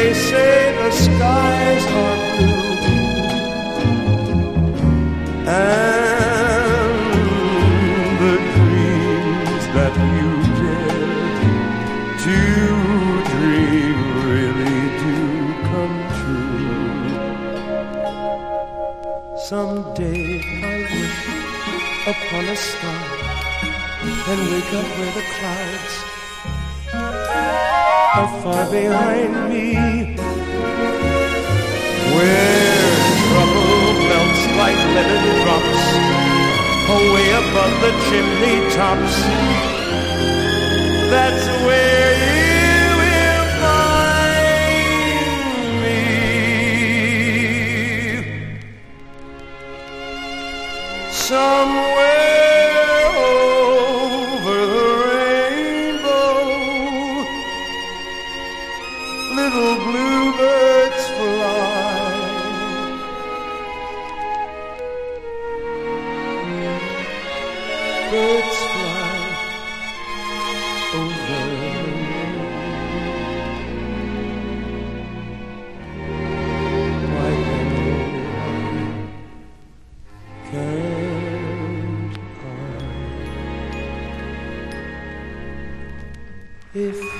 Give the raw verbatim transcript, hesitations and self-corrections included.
they say the skies are blue, and the dreams that you dare to dream really do come true. Someday I'll wish upon a star and wake up where the clouds are far behind me, where trouble melts like lemon drops away above the chimney tops. That's where you will find me. Somewhere over the rainbow, little bluebirds fly. Birds fly over the moon. Why can't I? If